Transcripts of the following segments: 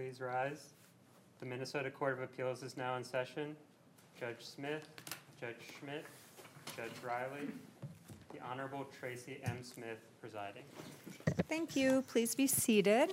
please rise. The Minnesota Court of Appeals is now in session. Judge Smith, Judge Schmidt, Judge Riley, the Honorable Tracy M. Smith presiding. Thank you. Please be seated.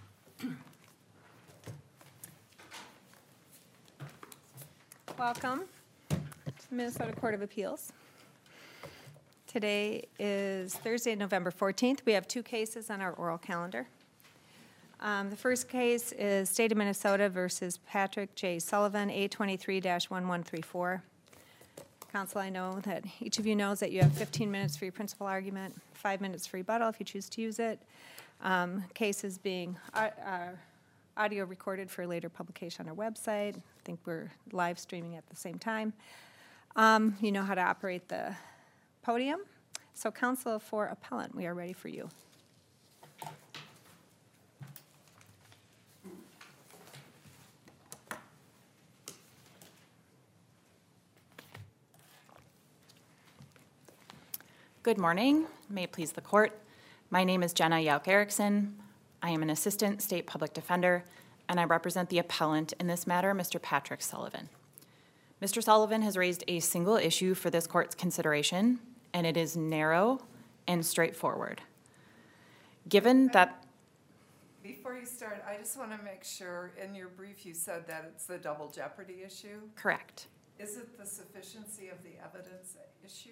Welcome to the Minnesota Court of Appeals. Today is Thursday, November 14th. We have two cases on our oral calendar. The first case is State of Minnesota versus Patrick J. Sullivan, A23-1134. Counsel, I know that each of you knows that you have 15 minutes for your principal argument, 5 minutes for rebuttal if you choose to use it. Case is being audio recorded for later publication on our website. I think we're live streaming at the same time. You know how to operate the podium. So, counsel for appellant, we are ready for you. Good morning. May it please the court. My name is Jenna Yauk-Erickson. I am an assistant state public defender, and I represent the appellant in this matter, Mr. Patrick Sullivan. Mr. Sullivan has raised a single issue for this court's consideration, and it is narrow and straightforward. Given that... Before you start, I just want to make sure, in your brief you said that it's the double jeopardy issue. Correct. Is it the sufficiency of the evidence issue?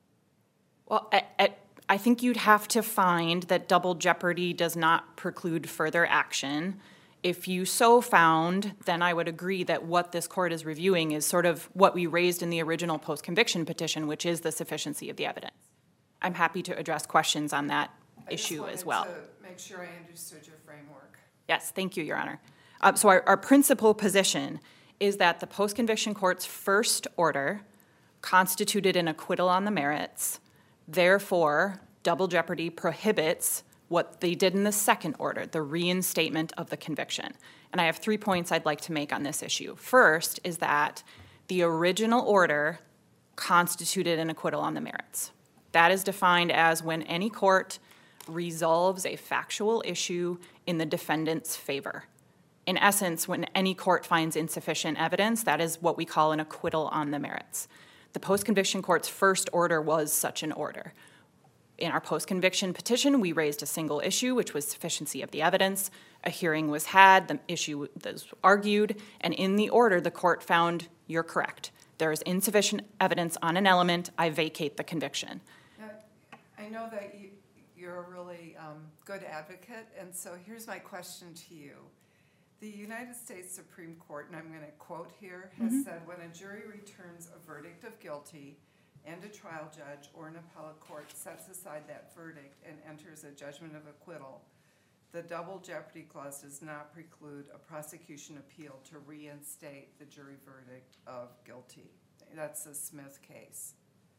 Well, I think you'd have to find that double jeopardy does not preclude further action. If you so found, then I would agree that what this court is reviewing is sort of what we raised in the original post-conviction petition, which is the sufficiency of the evidence. I'm happy to address questions on that issue as well. I just wanted to make sure I understood your framework. Yes, thank you, Your Honor. So our principal position is that the post-conviction court's first order constituted an acquittal on the merits. Therefore, double jeopardy prohibits what they did in the second order, the reinstatement of the conviction. And I have 3 points I'd like to make on this issue. First is that the original order constituted an acquittal on the merits. That is defined as when any court resolves a factual issue in the defendant's favor. In essence, when any court finds insufficient evidence, that is what we call an acquittal on the merits. The post-conviction court's first order was such an order. In our post-conviction petition, we raised a single issue, which was sufficiency of the evidence. A hearing was had, the issue was argued, and in the order, the court found, you're correct. There is insufficient evidence on an element, I vacate the conviction. Now, I know that you're a really good advocate, and so here's my question to you. The United States Supreme Court, and I'm going to quote here, has said when a jury returns a verdict of guilty and a trial judge or an appellate court sets aside that verdict and enters a judgment of acquittal, the double jeopardy clause does not preclude a prosecution appeal to reinstate the jury verdict of guilty. That's the Smith case.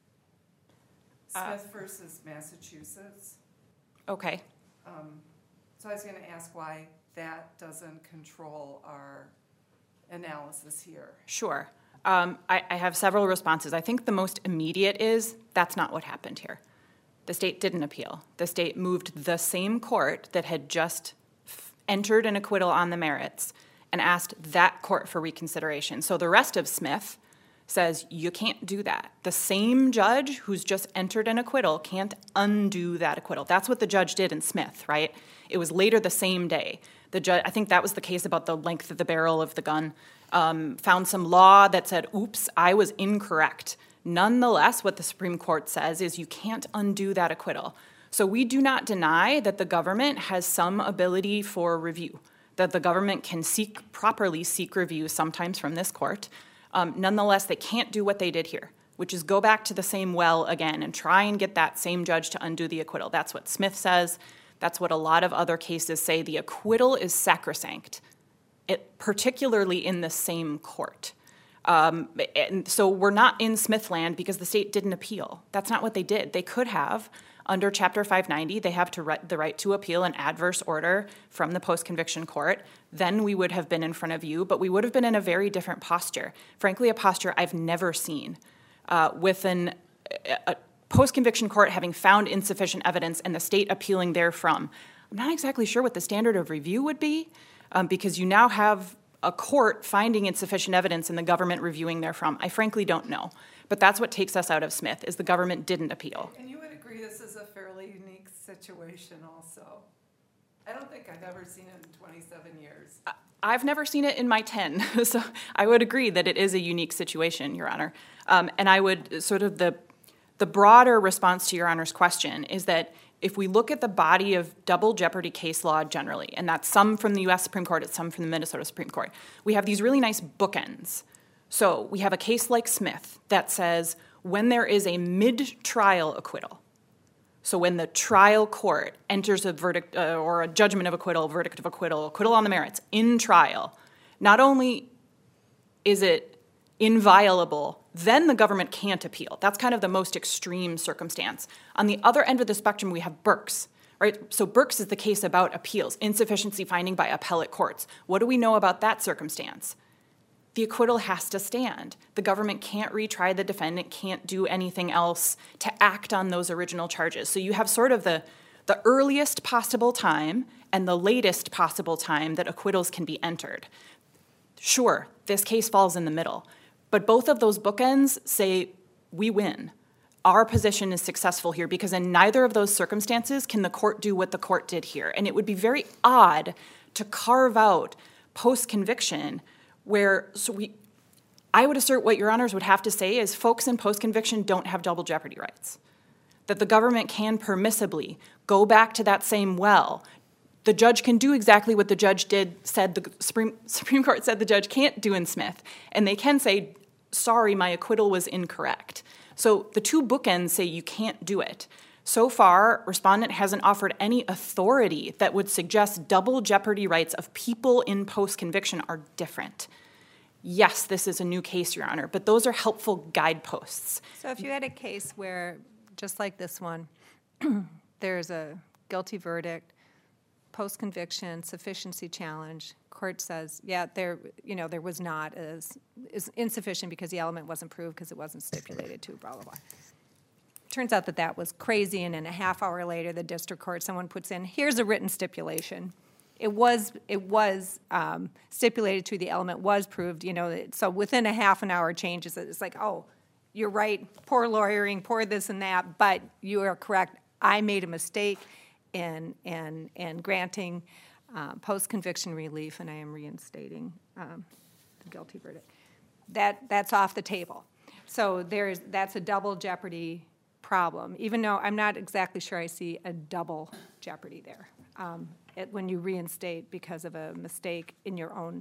Smith versus Massachusetts. Okay. So I was going to ask why that doesn't control our analysis here. Sure. I have several responses. I think the most immediate is that's not what happened here. The state didn't appeal. The state moved the same court that had just entered an acquittal on the merits and asked that court for reconsideration. So the rest of Smith says you can't do that. The same judge who's just entered an acquittal can't undo that acquittal. That's what the judge did in Smith, right? It was later the same day. The judge, I think that was the case about the length of the barrel of the gun, found some law that said, oops, I was incorrect. Nonetheless, what the Supreme Court says is you can't undo that acquittal. So we do not deny that the government has some ability for review, that the government can properly seek review sometimes from this court. Nonetheless, they can't do what they did here, which is go back to the same well again and try and get that same judge to undo the acquittal. That's what Smith says. That's what a lot of other cases say. The acquittal is sacrosanct, particularly in the same court. And so we're not in Smithland because the state didn't appeal. That's not what they did. They could have. Under Chapter 590, they have the right to appeal an adverse order from the post-conviction court. Then we would have been in front of you, but we would have been in a very different posture. Frankly, a posture I've never seen with a post-conviction court having found insufficient evidence and the state appealing therefrom. I'm not exactly sure what the standard of review would be, because you now have a court finding insufficient evidence and the government reviewing therefrom. I frankly don't know. But that's what takes us out of Smith, is the government didn't appeal. And you would agree this is a fairly unique situation also? I don't think I've ever seen it in 27 years. I've never seen it in my 10, so I would agree that it is a unique situation, Your Honor. And I would sort of the broader response to Your Honor's question is that if we look at the body of double jeopardy case law generally, and that's some from the U.S. Supreme Court, it's some from the Minnesota Supreme Court, we have these really nice bookends. So we have a case like Smith that says when there is a mid-trial acquittal, so when the trial court enters a verdict or a judgment of acquittal, verdict of acquittal, acquittal on the merits in trial, not only is it inviolable, then the government can't appeal. That's kind of the most extreme circumstance. On the other end of the spectrum, we have Burks, right? So Burks is the case about appeals, insufficiency finding by appellate courts. What do we know about that circumstance? The acquittal has to stand. The government can't retry the defendant, can't do anything else to act on those original charges. So you have sort of the earliest possible time and the latest possible time that acquittals can be entered. Sure, this case falls in the middle, but both of those bookends say we win. Our position is successful here because in neither of those circumstances can the court do what the court did here. And it would be very odd to carve out post-conviction where I would assert what Your Honors would have to say is folks in post-conviction don't have double jeopardy rights. That the government can permissibly go back to that same well. The judge can do exactly what the judge said the Supreme Court said the judge can't do in Smith. And they can say, sorry, my acquittal was incorrect. So the two bookends say you can't do it. So far, respondent hasn't offered any authority that would suggest double jeopardy rights of people in post-conviction are different. Yes, this is a new case, Your Honor, but those are helpful guideposts. So if you had a case where, just like this one, there's a guilty verdict, post-conviction, sufficiency challenge, court says, yeah, there was not as insufficient because the element wasn't proved because it wasn't stipulated to, blah, blah, blah. Turns out that was crazy, and then a half hour later, the district court, someone puts in, here's a written stipulation. It was stipulated to, the element was proved, so within a half an hour changes, it's like, oh, you're right, poor lawyering, poor this and that, but you are correct. I made a mistake in granting post-conviction relief, and I am reinstating the guilty verdict. That's off the table. So that's a double jeopardy problem, even though I'm not exactly sure I see a double jeopardy there when you reinstate because of a mistake in your own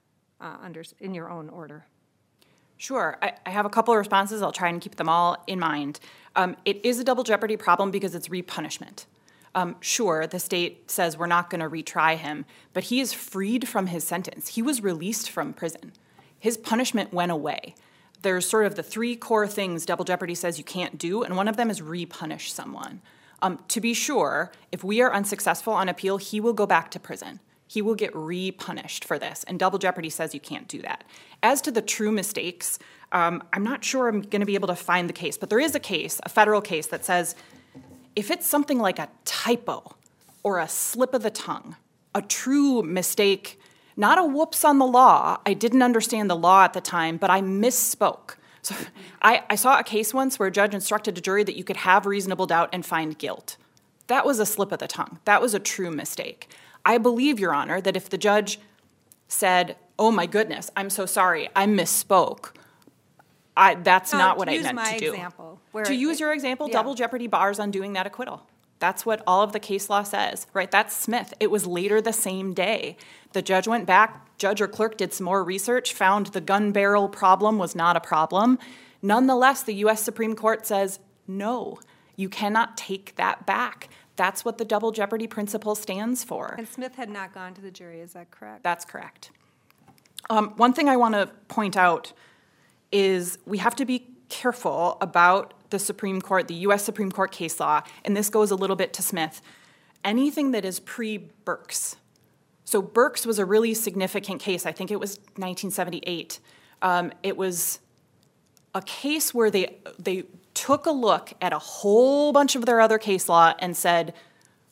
order. Sure. I have a couple of responses. I'll try and keep them all in mind. It is a double jeopardy problem because it's repunishment. Sure, the state says we're not going to retry him, but he is freed from his sentence. He was released from prison. His punishment went away. There's sort of the three core things double jeopardy says you can't do, and one of them is repunish someone. To be sure, if we are unsuccessful on appeal, he will go back to prison. He will get repunished for this, and double jeopardy says you can't do that. As to the true mistakes, I'm not sure I'm going to be able to find the case, but there is a case, a federal case, that says if it's something like a typo or a slip of the tongue, a true mistake, not a whoops on the law, I didn't understand the law at the time, but I misspoke. So I saw a case once where a judge instructed a jury that you could have reasonable doubt and find guilt. That was a slip of the tongue. That was a true mistake. I believe, Your Honor, that if the judge said, oh my goodness, I'm so sorry, I misspoke, that's not what I meant to do. To use your example, double jeopardy bars on doing that acquittal. That's what all of the case law says, right? That's Smith. It was later the same day. The judge went back, judge or clerk did some more research, found the gun barrel problem was not a problem. Nonetheless, the U.S. Supreme Court says, no, you cannot take that back. That's what the double jeopardy principle stands for. And Smith had not gone to the jury, is that correct? That's correct. One thing I want to point out is we have to be careful about the Supreme Court, the U.S. Supreme Court case law, and this goes a little bit to Smith. Anything that is pre-Burks. So Burks was a really significant case. I think it was 1978. It was a case where they took a look at a whole bunch of their other case law and said,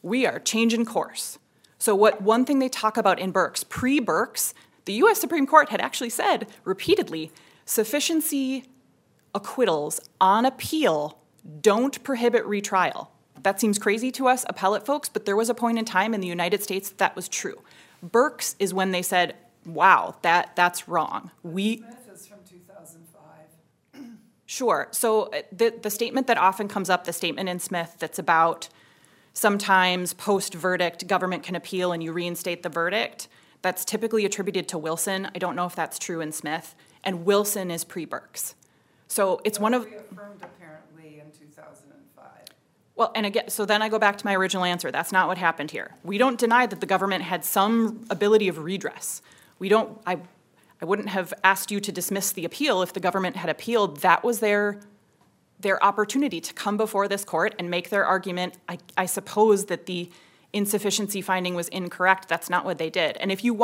we are changing course. So one thing they talk about in Burks, pre-Burks, the U.S. Supreme Court had actually said repeatedly, sufficiency acquittals on appeal don't prohibit retrial. That seems crazy to us appellate folks, but there was a point in time in the United States that was true. Burks is when they said, wow, that's wrong. Smith is from 2005. Sure. So the statement that often comes up, the statement in Smith that's about sometimes post-verdict government can appeal and you reinstate the verdict, that's typically attributed to Wilson. I don't know if that's true in Smith. And Wilson is pre-Burks. So it's one of... Reaffirmed apparently in 2005. Well, and again, so then I go back to my original answer. That's not what happened here. We don't deny that the government had some ability of redress. I wouldn't have asked you to dismiss the appeal if the government had appealed. That was their opportunity to come before this court and make their argument. I suppose that the insufficiency finding was incorrect. That's not what they did. And if you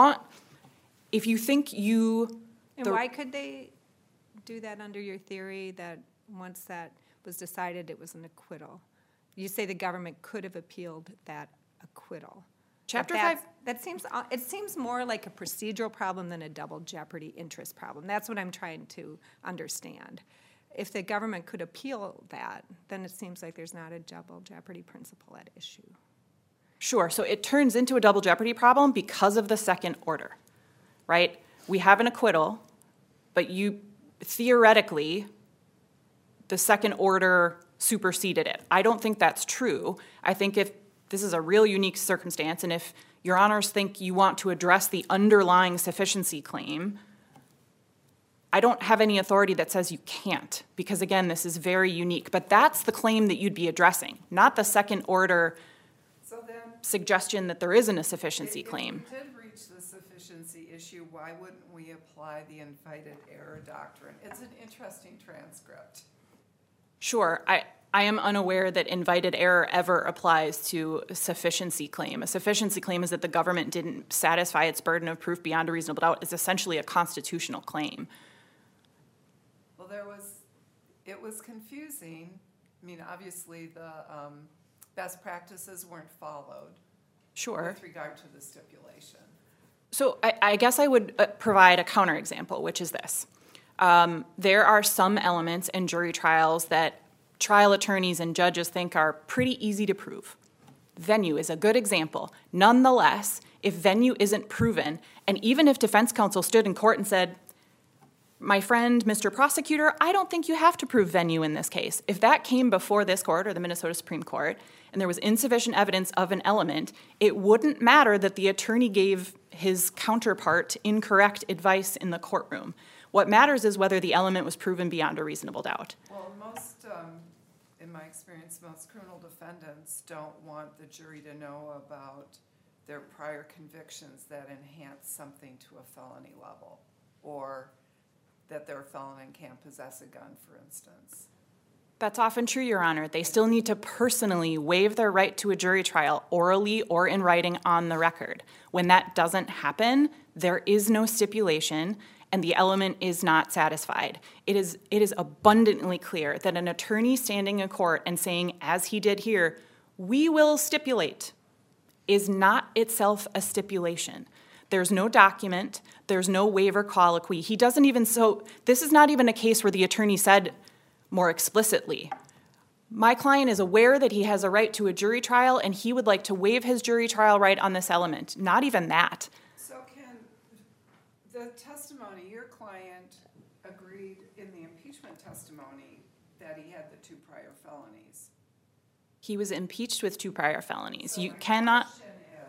think you... And why could they do that under your theory that once that was decided, it was an acquittal? You say the government could have appealed that acquittal. Chapter But 5... it seems more like a procedural problem than a double jeopardy interest problem. That's what I'm trying to understand. If the government could appeal that, then it seems like there's not a double jeopardy principle at issue. Sure. So it turns into a double jeopardy problem because of the second order, right? We have an acquittal, but theoretically, the second order superseded it. I don't think that's true. I think if this is a real unique circumstance, and if your honors think you want to address the underlying sufficiency claim, I don't have any authority that says you can't, because again, this is very unique. But that's the claim that you'd be addressing, not the second order suggestion that there isn't a sufficiency claim. If we did reach the sufficiency issue, why wouldn't we apply the invited error doctrine? It's an interesting transcript. Sure. I am unaware that invited error ever applies to a sufficiency claim. A sufficiency claim is that the government didn't satisfy its burden of proof beyond a reasonable doubt. It's essentially a constitutional claim. Well, it was confusing. I mean, obviously the best practices weren't followed. Sure. With regard to the stipulation. So I guess I would provide a counterexample, which is this. There are some elements in jury trials that trial attorneys and judges think are pretty easy to prove. Venue is a good example. Nonetheless, if venue isn't proven, and even if defense counsel stood in court and said, my friend, Mr. Prosecutor, I don't think you have to prove venue in this case. If that came before this court or the Minnesota Supreme Court, and there was insufficient evidence of an element, it wouldn't matter that the attorney gave his counterpart incorrect advice in the courtroom. What matters is whether the element was proven beyond a reasonable doubt. Well, in my experience, most criminal defendants don't want the jury to know about their prior convictions that enhance something to a felony level, or that they're a felon and can't possess a gun, for instance. That's often true, Your Honor. They still need to personally waive their right to a jury trial, orally or in writing on the record. When that doesn't happen, there is no stipulation, and the element is not satisfied. It is abundantly clear that an attorney standing in court and saying, as he did here, we will stipulate, is not itself a stipulation. There's no document. There's no waiver colloquy. This is not even a case where the attorney said more explicitly, my client is aware that he has a right to a jury trial and he would like to waive his jury trial right on this element. Not even that. So can the testimony, your client agreed in the impeachment testimony that he had the 2 prior felonies. He was impeached with 2 prior felonies. So You my cannot... question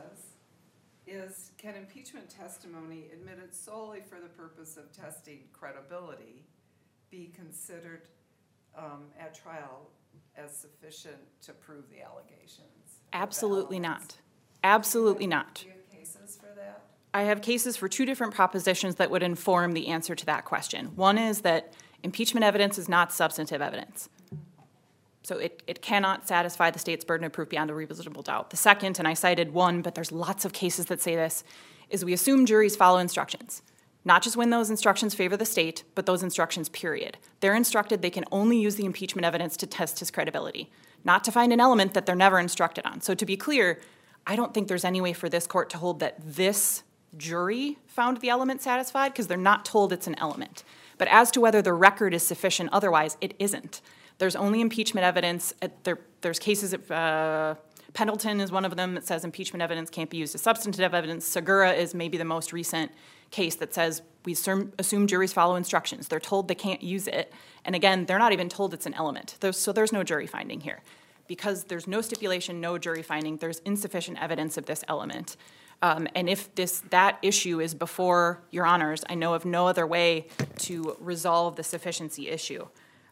is, can impeachment testimony admitted solely for the purpose of testing credibility be considered at trial as sufficient to prove the allegations? Absolutely not. Absolutely not. Do you have cases for that? I have cases for 2 different propositions that would inform the answer to that question. One is that impeachment evidence is not substantive evidence. So it cannot satisfy the state's burden of proof beyond a reasonable doubt. The second, and I cited one, but there's lots of cases that say this, is we assume juries follow instructions. Not just when those instructions favor the state, but those instructions, period. They're instructed they can only use the impeachment evidence to test his credibility. not to find an element that they're never instructed on. So to be clear, I don't think there's any way for this court to hold that this jury found the element satisfied because they're not told it's an element. But as to whether the record is sufficient otherwise, it isn't. There's only impeachment evidence. There's cases, Pendleton is one of them that says impeachment evidence can't be used as substantive evidence. Segura is maybe the most recent case that says we assume juries follow instructions. They're told they can't use it. And again, they're not even told it's an element. So there's no jury finding here. Because there's no stipulation, no jury finding, there's insufficient evidence of this element. And if that issue is before your honors, I know of no other way to resolve the sufficiency issue.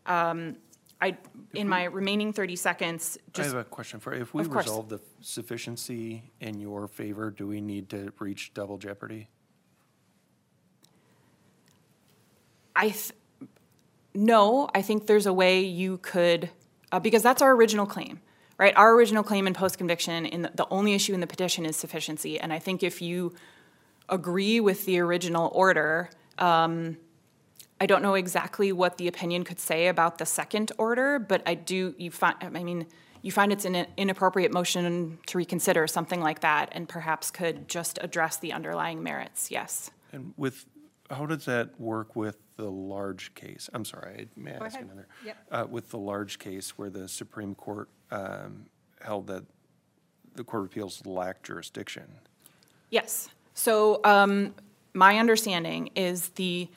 In my remaining 30 seconds, I have a question for you. If we Of course. resolve the sufficiency in your favor, do we need to reach double jeopardy? No, I think there's a way you could, because that's our original claim, right? Our original claim in post-conviction, the only issue in the petition is sufficiency. And I think if you agree with the original order, I don't know exactly what the opinion could say about the second order, but you find it's an inappropriate motion to reconsider, something like that, and perhaps could just address the underlying merits, yes. And how does that work with the large case? I'm sorry, may I Go ask ahead. another? Yep. With the large case where the Supreme Court held that the Court of Appeals lacked jurisdiction. Yes. So my understanding is the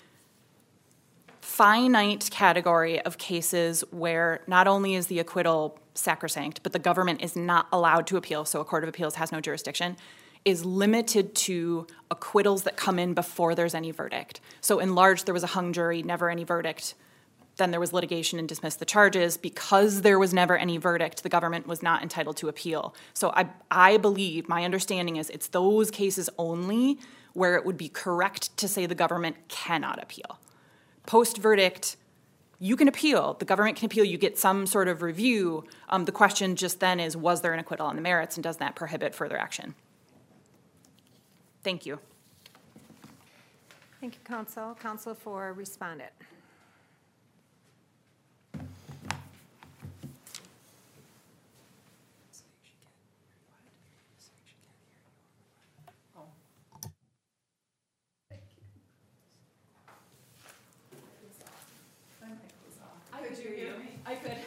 finite category of cases where not only is the acquittal sacrosanct, but the government is not allowed to appeal, so a court of appeals has no jurisdiction, is limited to acquittals that come in before there's any verdict. So in large, there was a hung jury, never any verdict. Then there was litigation and dismissed the charges. Because there was never any verdict, the government was not entitled to appeal. So I believe, my understanding is it's those cases only where it would be correct to say the government cannot appeal. Post-verdict, you can appeal. The government can appeal. You get some sort of review. The question just then is, was there an acquittal on the merits, and does that prohibit further action? Thank you. Thank you, counsel. Counsel for respondent. Could you hear me? I could.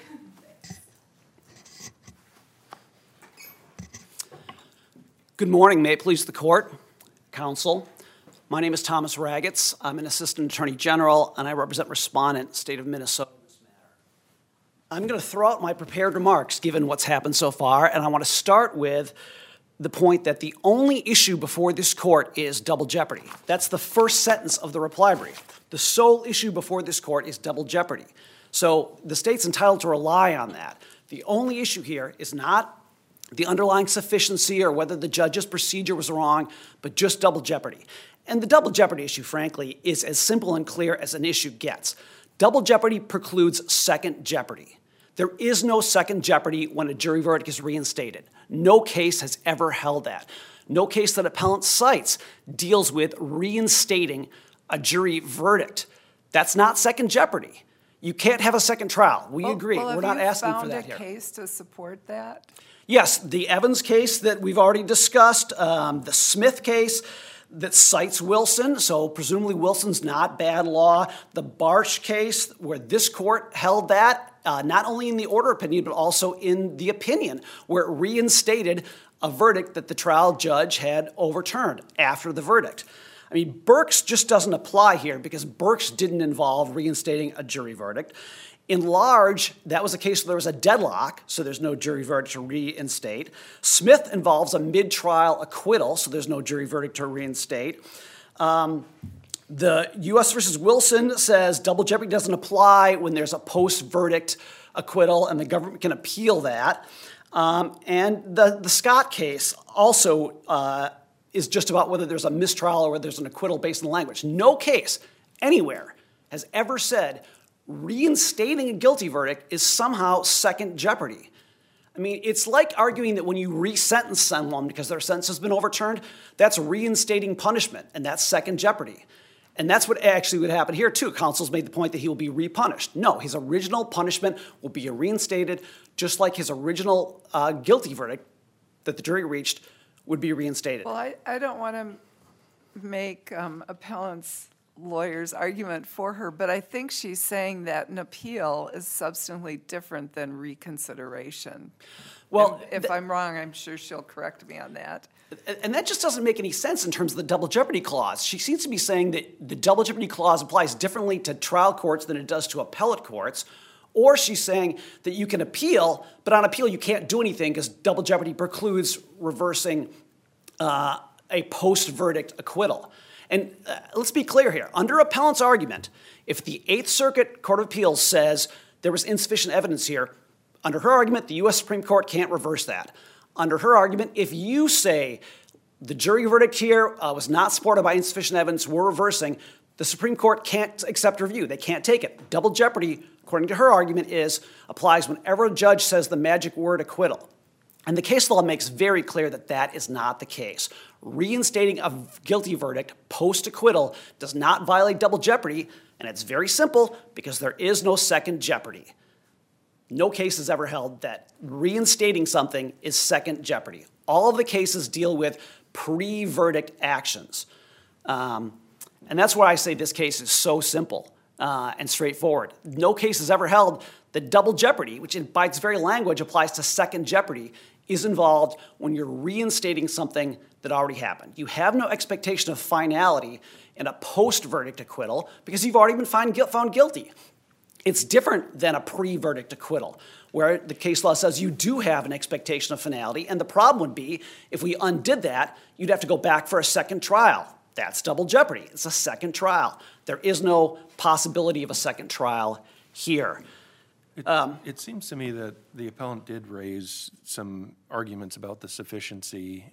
Good morning. May it please the court, counsel. My name is Thomas Ragatz. I'm an assistant attorney general, and I represent respondent, state of Minnesota. in this matter. I'm going to throw out my prepared remarks, given what's happened so far, and I want to start with the point that the only issue before this court is double jeopardy. That's the first sentence of the reply brief. The sole issue before this court is double jeopardy. So the state's entitled to rely on that. The only issue here is not the underlying sufficiency or whether the judge's procedure was wrong, but just double jeopardy. And the double jeopardy issue, frankly, is as simple and clear as an issue gets. Double jeopardy precludes second jeopardy. There is no second jeopardy when a jury verdict is reinstated. No case has ever held that. No case that appellant cites deals with reinstating a jury verdict. That's not second jeopardy. You can't have a second trial. We agree. We're not asking for that here. Have you found a case to support that? Yes, the Evans case that we've already discussed, the Smith case that cites Wilson, so presumably Wilson's not bad law. The Barsh case, where this court held that, not only in the order opinion, but also in the opinion, where it reinstated a verdict that the trial judge had overturned after the verdict. I mean, Burks just doesn't apply here because Burks didn't involve reinstating a jury verdict. In large, that was a case where there was a deadlock, so there's no jury verdict to reinstate. Smith involves a mid-trial acquittal, so there's no jury verdict to reinstate. The U.S. versus Wilson says double jeopardy doesn't apply when there's a post-verdict acquittal, and the government can appeal that. And the Scott case also is just about whether there's a mistrial or whether there's an acquittal based on the language. No case anywhere has ever said reinstating a guilty verdict is somehow second jeopardy. I mean, it's like arguing that when you resentence someone because their sentence has been overturned, that's reinstating punishment, and that's second jeopardy. And that's what actually would happen here, too. Counsel's made the point that he will be repunished. No, his original punishment will be reinstated, just like his original guilty verdict that the jury reached would be reinstated. Well, I don't want to make appellant's lawyer's argument for her, but I think she's saying that an appeal is substantially different than reconsideration. Well, if I'm wrong, I'm sure she'll correct me on that. And that just doesn't make any sense in terms of the double jeopardy clause. She seems to be saying that the double jeopardy clause applies differently to trial courts than it does to appellate courts. Or she's saying that you can appeal, but on appeal you can't do anything because double jeopardy precludes reversing a post-verdict acquittal. And let's be clear here. Under appellant's argument, if the Eighth Circuit Court of Appeals says there was insufficient evidence here, under her argument, the U.S. Supreme Court can't reverse that. Under her argument, if you say the jury verdict here was not supported by insufficient evidence, we're reversing, the Supreme Court can't accept review. They can't take it. Double jeopardy, according to her argument, applies whenever a judge says the magic word acquittal. And the case law makes very clear that that is not the case. Reinstating a guilty verdict post-acquittal does not violate double jeopardy, and it's very simple because there is no second jeopardy. No case has ever held that reinstating something is second jeopardy. All of the cases deal with pre-verdict actions. And that's why I say this case is so simple and straightforward. No case has ever held that double jeopardy, which by its very language applies to second jeopardy, is involved when you're reinstating something that already happened. You have no expectation of finality in a post-verdict acquittal because you've already been found guilty. It's different than a pre-verdict acquittal, where the case law says you do have an expectation of finality, and the problem would be if we undid that, you'd have to go back for a second trial. That's double jeopardy. It's a second trial. There is no possibility of a second trial here. It seems to me that the appellant did raise some arguments about the sufficiency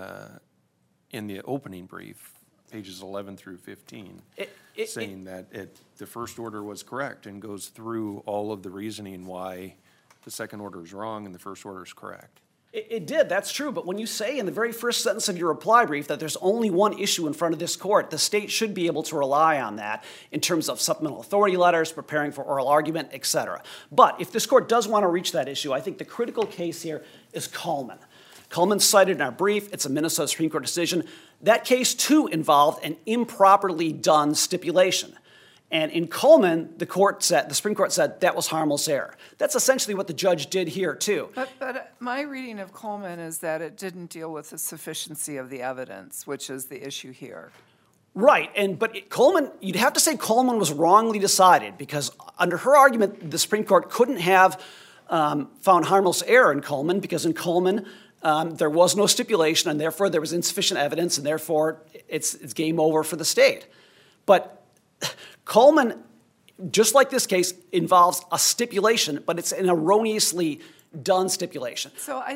in the opening brief, pages 11 through 15, saying that the first order was correct and goes through all of the reasoning why the second order is wrong and the first order is correct. It did, that's true, but when you say in the very first sentence of your reply brief that there's only one issue in front of this court, the state should be able to rely on that in terms of supplemental authority letters, preparing for oral argument, etc. But if this court does want to reach that issue, I think the critical case here is Coleman. Coleman's cited in our brief. It's a Minnesota Supreme Court decision. That case, too, involved an improperly done stipulation. And in Coleman, the Supreme Court said that was harmless error. That's essentially what the judge did here, too. But my reading of Coleman is that it didn't deal with the sufficiency of the evidence, which is the issue here. Right, Coleman, you'd have to say Coleman was wrongly decided because under her argument, the Supreme Court couldn't have found harmless error in Coleman because in Coleman, there was no stipulation and therefore there was insufficient evidence and therefore it's game over for the state. But Coleman, just like this case, involves a stipulation, but it's an erroneously done stipulation. So I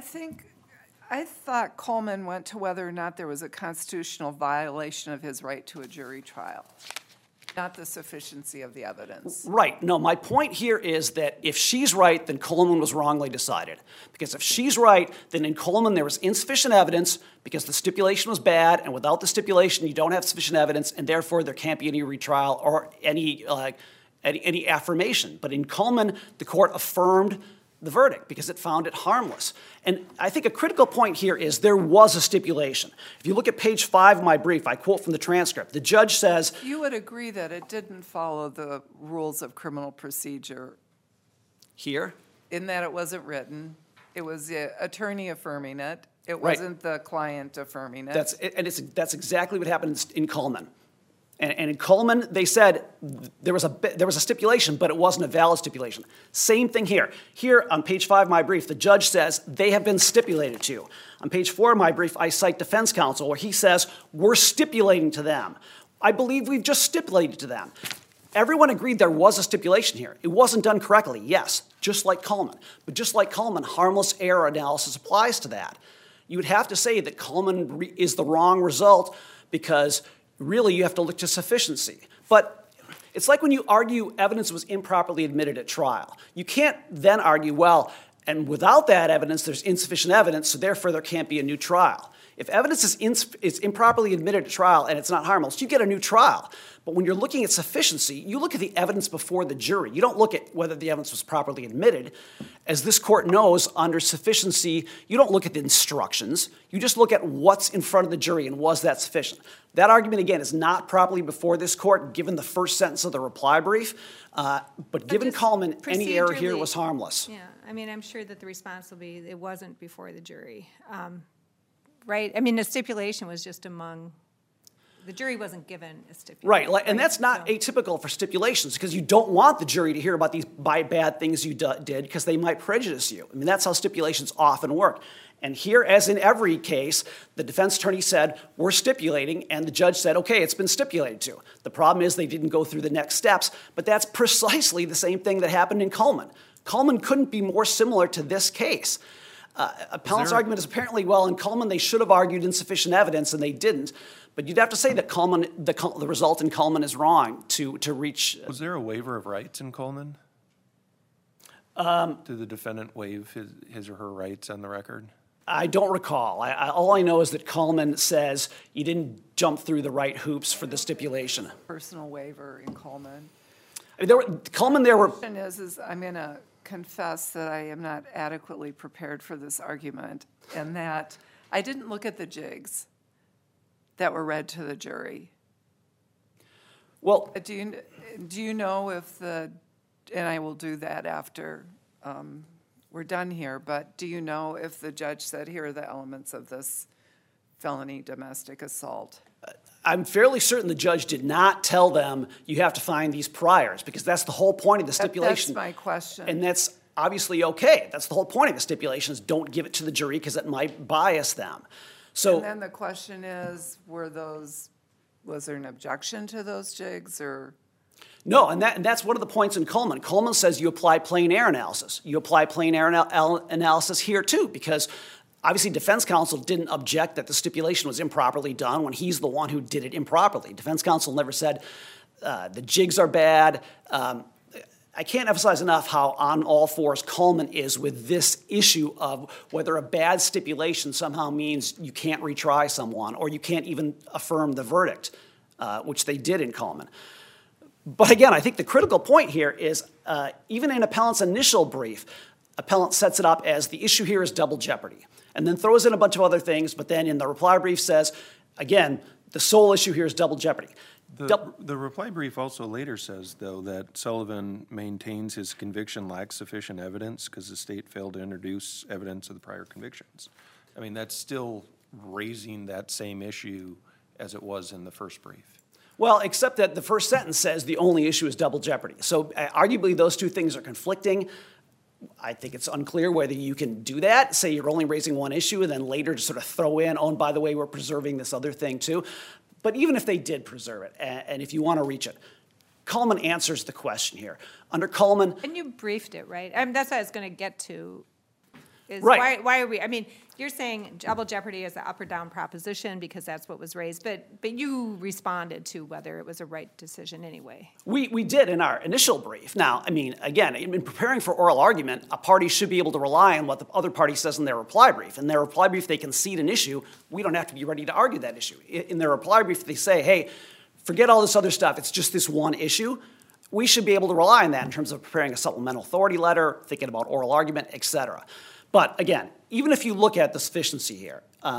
thought Coleman went to whether or not there was a constitutional violation of his right to a jury trial, not the sufficiency of the evidence. Right. No, my point here is that if she's right, then Coleman was wrongly decided. Because if she's right, then in Coleman there was insufficient evidence because the stipulation was bad, and without the stipulation you don't have sufficient evidence, and therefore there can't be any retrial or any affirmation. But in Coleman, the court affirmed the verdict because it found it harmless. And I think a critical point here is there was a stipulation. If you look at page 5 of my brief, I quote from the transcript. The judge says... You would agree that it didn't follow the rules of criminal procedure. Here? In that it wasn't written. It was the attorney affirming it. It Right. wasn't the client affirming it. That's exactly what happened in Coleman. And in Coleman, they said there was a stipulation, but it wasn't a valid stipulation. Same thing here. Here on page 5 of my brief, the judge says they have been stipulated to. On page 4 of my brief, I cite defense counsel where he says we're stipulating to them. I believe we've just stipulated to them. Everyone agreed there was a stipulation here. It wasn't done correctly, yes, just like Coleman. But just like Coleman, harmless error analysis applies to that. You would have to say that Coleman is the wrong result because really you have to look to sufficiency. But it's like when you argue evidence was improperly admitted at trial. You can't then argue, well, and without that evidence, there's insufficient evidence, so therefore there can't be a new trial. If evidence is improperly admitted at trial and it's not harmless, you get a new trial. But when you're looking at sufficiency, you look at the evidence before the jury. You don't look at whether the evidence was properly admitted. As this court knows, under sufficiency, you don't look at the instructions. You just look at what's in front of the jury and was that sufficient. That argument, again, is not properly before this court, given the first sentence of the reply brief. But given just Coleman, any error here procedurally- was harmless. Yeah, I mean, I'm sure that the response will be, it wasn't before the jury, right? I mean, the stipulation was just among, the jury wasn't given a stipulation. Right, and that's not So- atypical for stipulations, because you don't want the jury to hear about these bad things you did, because they might prejudice you. I mean, that's how stipulations often work. And here, as in every case, the defense attorney said, we're stipulating, and the judge said, okay, it's been stipulated to. The problem is they didn't go through the next steps, but that's precisely the same thing that happened in Coleman. Coleman couldn't be more similar to this case. Appellant's argument is apparently, well, in Coleman they should have argued insufficient evidence, and they didn't. But you'd have to say that Coleman, the result in Coleman is wrong to reach. Was there a waiver of rights in Coleman? Did the defendant waive his or her rights on the record? I don't recall. All I know is that Coleman says you didn't jump through the right hoops for the stipulation. Personal waiver in Coleman. I mean, Coleman, there were. The question is I'm going to confess that I am not adequately prepared for this argument, and that I didn't look at the jigs that were read to the jury. Well, Do you know if the, and I will do that after we're done here, but do you know if the judge said, here are the elements of this felony domestic assault? I'm fairly certain the judge did not tell them you have to find these priors, because that's the whole point of the stipulation. That's my question. And that's obviously okay. That's the whole point of the stipulation, is don't give it to the jury because it might bias them. So, And then the question is, was there an objection to those jigs, or? no, and that's one of the points in Coleman. Coleman says you apply plain error analysis. You apply plain error analysis here too, because obviously defense counsel didn't object that the stipulation was improperly done when he's the one who did it improperly. Defense counsel never said the jigs are bad. I can't emphasize enough how on all fours Coleman is with this issue of whether a bad stipulation somehow means you can't retry someone or you can't even affirm the verdict, which they did in Coleman. But again, I think the critical point here is even in appellant's initial brief, appellant sets it up as the issue here is double jeopardy, and then throws in a bunch of other things, but then in the reply brief says, again, the sole issue here is double jeopardy. The reply brief also later says, though, that Sullivan maintains his conviction lacks sufficient evidence because the state failed to introduce evidence of the prior convictions. I mean, that's still raising that same issue as it was in the first brief. Well, except that the first sentence says the only issue is double jeopardy. So arguably those two things are conflicting. I think it's unclear whether you can do that, say you're only raising one issue, and then later just sort of throw in, oh, and by the way, we're preserving this other thing too. But even if they did preserve it, and if you want to reach it, Coleman answers the question here. Under Coleman, And you briefed it, right? I mean, that's what I was going to get to. Is Right. why are we, I mean, you're saying double jeopardy is an up or down proposition because that's what was raised, but you responded to whether it was a right decision anyway. we did in our initial brief. Now, I mean, again, in preparing for oral argument, a party should be able to rely on what the other party says in their reply brief. In their reply brief, they concede an issue. We don't have to be ready to argue that issue. In their reply brief, they say, hey, forget all this other stuff. It's just this one issue. We should be able to rely on that in terms of preparing a supplemental authority letter, thinking about oral argument, et cetera. But again, even if you look at the sufficiency here,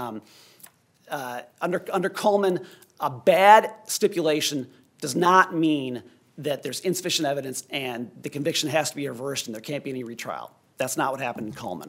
under Coleman, a bad stipulation does not mean that there's insufficient evidence and the conviction has to be reversed and there can't be any retrial. That's not what happened in Coleman.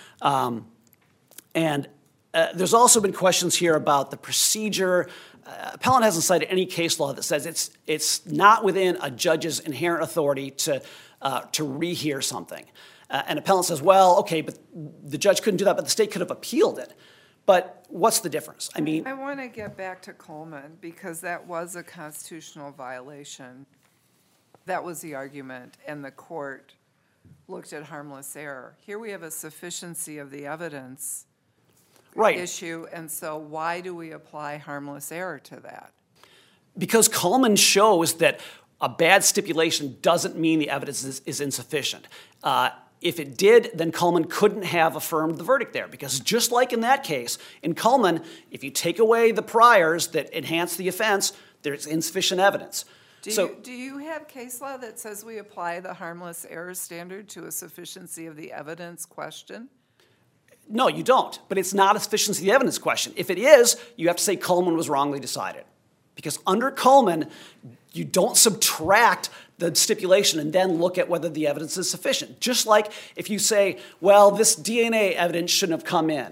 There's also been questions here about the procedure. Appellant hasn't cited any case law that says it's not within a judge's inherent authority to rehear something. And appellant says, well, okay, but the judge couldn't do that, but the state could have appealed it. But what's the difference? I mean, I want to get back to Coleman because that was a constitutional violation. That was the argument, and the court looked at harmless error. Here we have a sufficiency of the evidence issue, and so why do we apply harmless error to that? Because Coleman shows that a bad stipulation doesn't mean the evidence is insufficient. If it did, then Coleman couldn't have affirmed the verdict there, because just like in that case, in Coleman, if you take away the priors that enhance the offense, there's insufficient evidence. Do you have case law that says we apply the harmless error standard to a sufficiency of the evidence question? No, you don't, but it's not a sufficiency of the evidence question. If it is, you have to say Coleman was wrongly decided. Because under Coleman, you don't subtract the stipulation and then look at whether the evidence is sufficient. Just like if you say, well, this DNA evidence shouldn't have come in.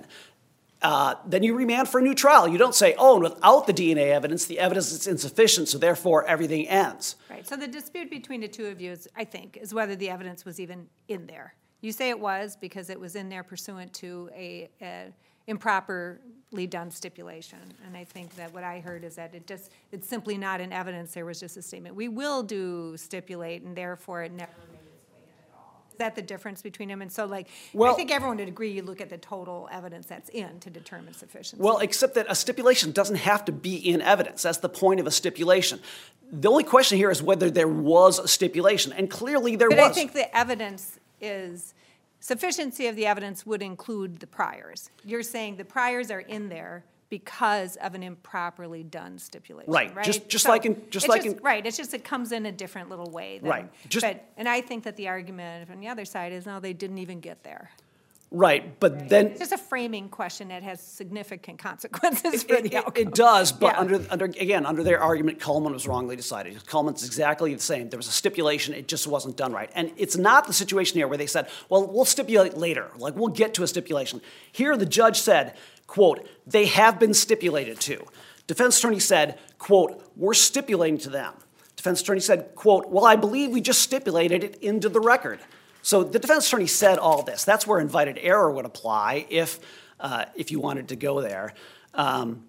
Then you remand for a new trial. You don't say, oh, without the DNA evidence, the evidence is insufficient, so therefore everything ends. Right, so the dispute between the two of you, I think, is whether the evidence was even in there. You say it was because it was in there pursuant to a improperly done stipulation. And I think that what I heard is that it's simply not in evidence, there was just a statement. We will do stipulate, and therefore it never made its way in at all. Is that the difference between them? And so, I think everyone would agree you look at the total evidence that's in to determine sufficiency. Well, except that a stipulation doesn't have to be in evidence. That's the point of a stipulation. The only question here is whether there was a stipulation, and clearly there was. But I think the evidence is, sufficiency of the evidence would include the priors. You're saying the priors are in there because of an improperly done stipulation, right? Right. Right. It's just it comes in a different little way. Right. And I think that the argument from the other side is, no, they didn't even get there. Right, but then It's just a framing question that has significant consequences for the outcome. it does, but Yeah. under their argument, Coleman was wrongly decided. Coleman's exactly the same. There was a stipulation, it just wasn't done right. And it's not the situation here where they said, well, we'll stipulate later, like we'll get to a stipulation. Here the judge said, quote, they have been stipulated to. Defense attorney said, quote, we're stipulating to them. Defense attorney said, quote, well, I believe we just stipulated it into the record. So the defense attorney said all this. That's where invited error would apply if you wanted to go there. And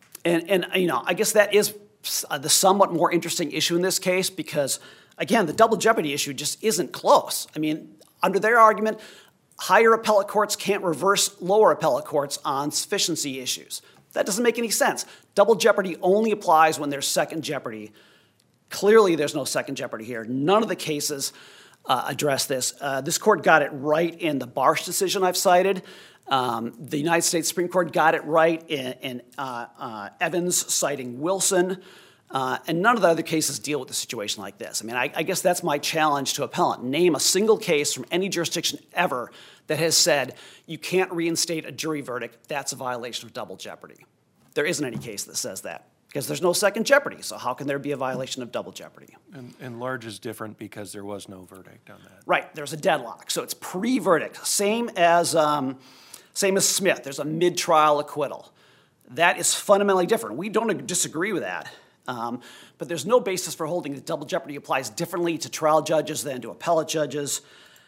I guess that is the somewhat more interesting issue in this case because, again, the double jeopardy issue just isn't close. I mean, under their argument, higher appellate courts can't reverse lower appellate courts on sufficiency issues. That doesn't make any sense. Double jeopardy only applies when there's second jeopardy. Clearly, there's no second jeopardy here. None of the cases address this. This court got it right in the Barsh decision I've cited. The United States Supreme Court got it right in Evans citing Wilson. And none of the other cases deal with a situation like this. I mean, I guess that's my challenge to appellant. Name a single case from any jurisdiction ever that has said you can't reinstate a jury verdict. That's a violation of double jeopardy. There isn't any case that says that. Because there's no second jeopardy, so how can there be a violation of double jeopardy? And large is different because there was no verdict on that. Right, there's a deadlock, so it's pre-verdict. Same as Smith, there's a mid-trial acquittal. That is fundamentally different. We don't disagree with that, but there's no basis for holding that double jeopardy applies differently to trial judges than to appellate judges.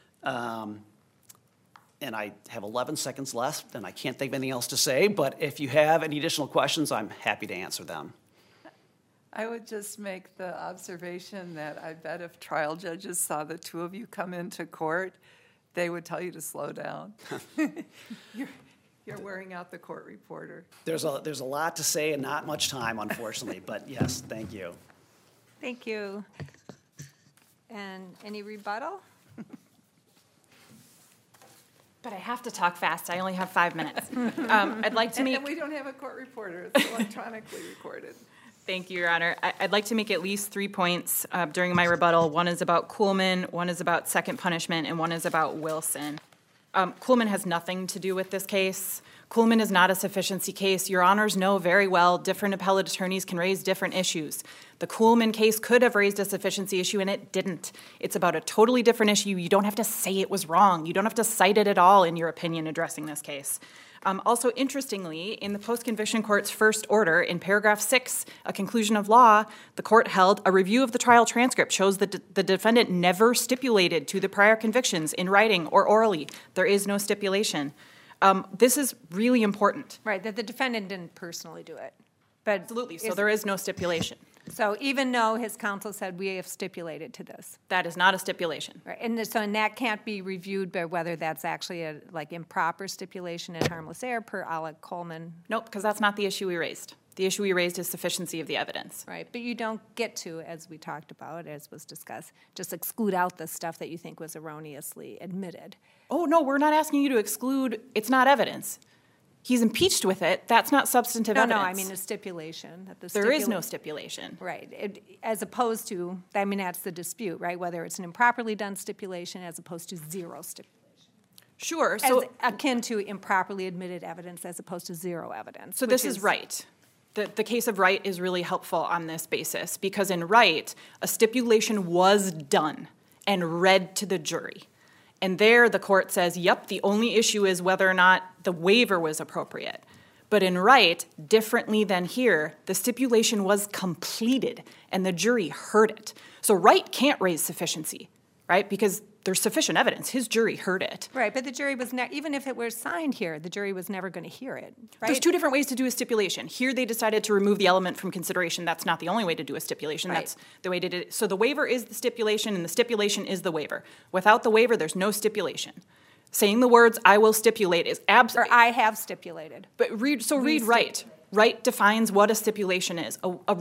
And I have 11 seconds left, and I can't think of anything else to say, but if you have any additional questions, I'm happy to answer them. I would just make the observation that I bet if trial judges saw the two of you come into court, they would tell you to slow down. You're wearing out the court reporter. There's a lot to say and not much time, unfortunately, but yes, thank you. Thank you. And any rebuttal? But I have to talk fast. I only have 5 minutes. I'd like to make... And we don't have a court reporter. It's electronically recorded. Thank you, Your Honor. I'd like to make at least 3 points during my rebuttal. One is about Kuhlman, one is about second punishment, and one is about Wilson. Kuhlman has nothing to do with this case. Kuhlman is not a sufficiency case. Your Honors know very well different appellate attorneys can raise different issues. The Kuhlman case could have raised a sufficiency issue, and it didn't. It's about a totally different issue. You don't have to say it was wrong. You don't have to cite it at all in your opinion addressing this case. Also, interestingly, in the post-conviction court's first order, in paragraph 6, a conclusion of law, the court held a review of the trial transcript shows that the defendant never stipulated to the prior convictions in writing or orally. There is no stipulation. This is really important. Right, that the defendant didn't personally do it. But Absolutely, so there is no stipulation. So even though his counsel said we have stipulated to this. That is not a stipulation. Right, and that can't be reviewed by whether that's actually a improper stipulation and harmless error per a la Coleman. Nope, because that's not the issue we raised. The issue we raised is sufficiency of the evidence. Right, but you don't get to, as we talked about, as was discussed, just exclude out the stuff that you think was erroneously admitted. Oh, no, we're not asking you to exclude, it's not evidence. He's impeached with it, that's not substantive No, evidence. no, I mean a stipulation. That the There is no stipulation. Right, as opposed to, I mean, that's the dispute, right? Whether it's an improperly done stipulation as opposed to zero stipulation. Sure, As so, akin to improperly admitted evidence as opposed to zero evidence. so this is Wright. The case of Wright is really helpful on this basis, because in Wright, a stipulation was done and read to the jury. And there, the court says, yep, the only issue is whether or not the waiver was appropriate. But in Wright, differently than here, the stipulation was completed and the jury heard it. So Wright can't raise sufficiency, right? Because there's sufficient evidence. His jury heard it. Right, but the jury was even if it were signed here, the jury was never going to hear it, right? There's two different ways to do a stipulation. Here, they decided to remove the element from consideration. That's not the only way to do a stipulation. Right. That's the way to do it. So the waiver is the stipulation, and the stipulation is the waiver. Without the waiver, there's no stipulation. Saying the words "I will stipulate" is Or absolutely. I have stipulated. But read Wright. Wright defines what a stipulation is.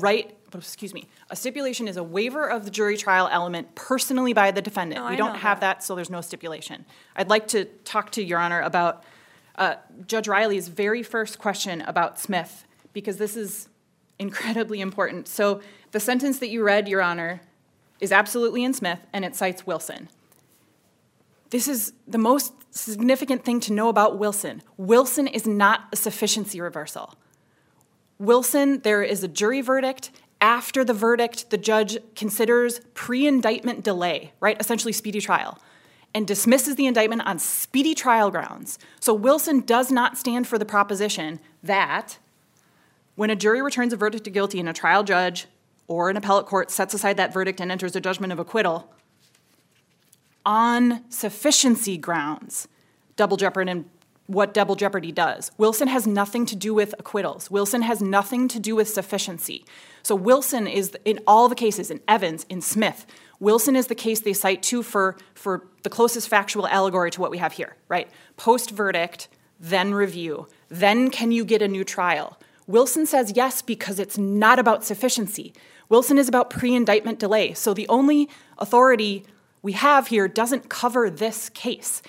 A stipulation is a waiver of the jury trial element personally by the defendant. No, We I don't know have that. that, so there's no stipulation. I'd like to talk to Your Honor about Judge Riley's very first question about Smith, because this is incredibly important. So the sentence that you read, Your Honor, is absolutely in Smith, and it cites Wilson. This is the most significant thing to know about Wilson. Wilson is not a sufficiency reversal. Wilson, there is a jury verdict. After the verdict, the judge considers pre-indictment delay, right, essentially speedy trial, and dismisses the indictment on speedy trial grounds. So Wilson does not stand for the proposition that when a jury returns a verdict of guilty and a trial judge or an appellate court sets aside that verdict and enters a judgment of acquittal on sufficiency grounds, double jeopardy and what double jeopardy does. Wilson has nothing to do with acquittals. Wilson has nothing to do with sufficiency. So Wilson is, in all the cases, in Evans, in Smith, Wilson is the case they cite to for the closest factual allegory to what we have here, right? Post-verdict, then review, then can you get a new trial? Wilson says yes because it's not about sufficiency. Wilson is about pre-indictment delay. So the only authority we have here doesn't cover this case.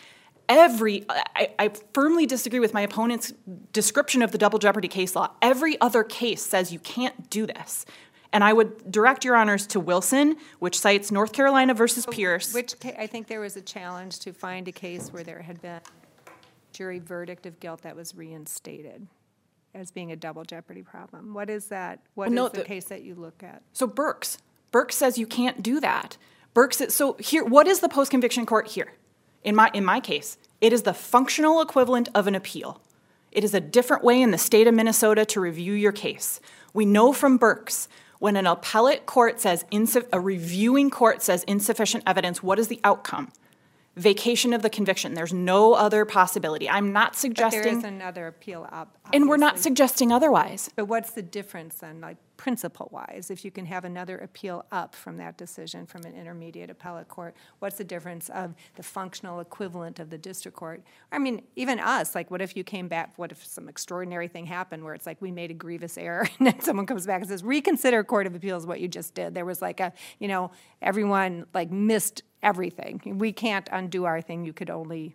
I firmly disagree with my opponent's description of the double jeopardy case law. Every other case says you can't do this. And I would direct Your Honors to Wilson, which cites North Carolina versus Pierce. I think there was a challenge to find a case where there had been jury verdict of guilt that was reinstated as being a double jeopardy problem. What is that? What is the case that you look at? So Burks says you can't do that. So here, what is the post-conviction court here? In my case, it is the functional equivalent of an appeal. It is a different way in the state of Minnesota to review your case. We know from Burks, when an appellate court says, a reviewing court says insufficient evidence, what is the outcome? Vacation of the conviction. There's no other possibility. I'm not suggesting. But there is another appeal up. And we're not obviously. suggesting otherwise. But what's the difference then, like principle-wise, if you can have another appeal up from that decision from an intermediate appellate court? What's the difference of the functional equivalent of the district court? I mean, even us, like what if you came back, what if some extraordinary thing happened where it's like we made a grievous error and then someone comes back and says, reconsider Court of Appeals what you just did. There was like everyone like missed everything. We can't undo our thing. You could only.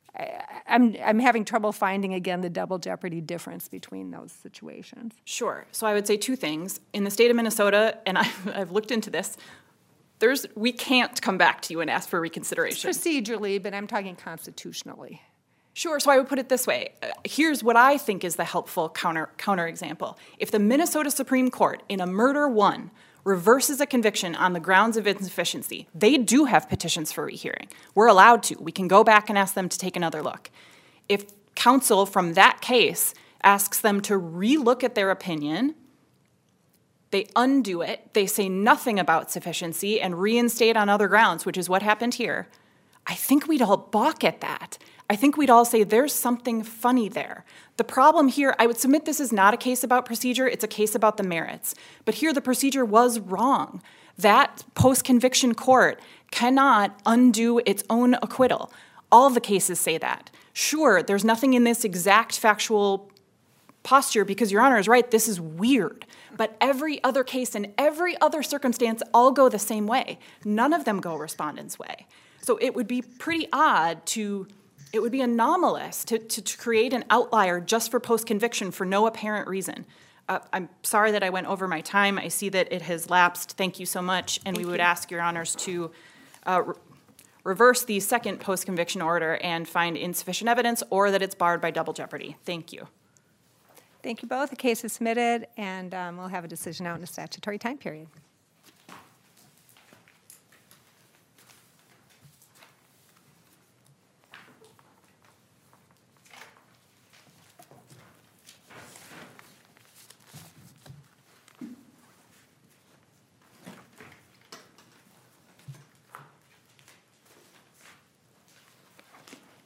I'm having trouble finding again the double jeopardy difference between those situations. Sure. So I would say two things. In the state of Minnesota, and I've looked into this, we can't come back to you and ask for reconsideration. Procedurally, but I'm talking constitutionally. Sure. So I would put it this way. Here's what I think is the helpful counter example. If the Minnesota Supreme Court in a murder one reverses a conviction on the grounds of insufficiency, they do have petitions for rehearing. We're allowed to. We can go back and ask them to take another look. If counsel from that case asks them to relook at their opinion, they undo it, they say nothing about sufficiency and reinstate on other grounds, which is what happened here, I think we'd all balk at that. I think we'd all say there's something funny there. The problem here, I would submit this is not a case about procedure, it's a case about the merits. But here the procedure was wrong. That post-conviction court cannot undo its own acquittal. All the cases say that. Sure, there's nothing in this exact factual posture because Your Honor is right, this is weird. But every other case and every other circumstance all go the same way. None of them go respondent's way. So it would be pretty odd it would be anomalous to create an outlier just for post-conviction for no apparent reason. I'm sorry that I went over my time. I see that it has lapsed. Thank you so much. And we would ask Your Honors to reverse the second post-conviction order and find insufficient evidence or that it's barred by double jeopardy. Thank you. Thank you both. The case is submitted, and we'll have a decision out in a statutory time period.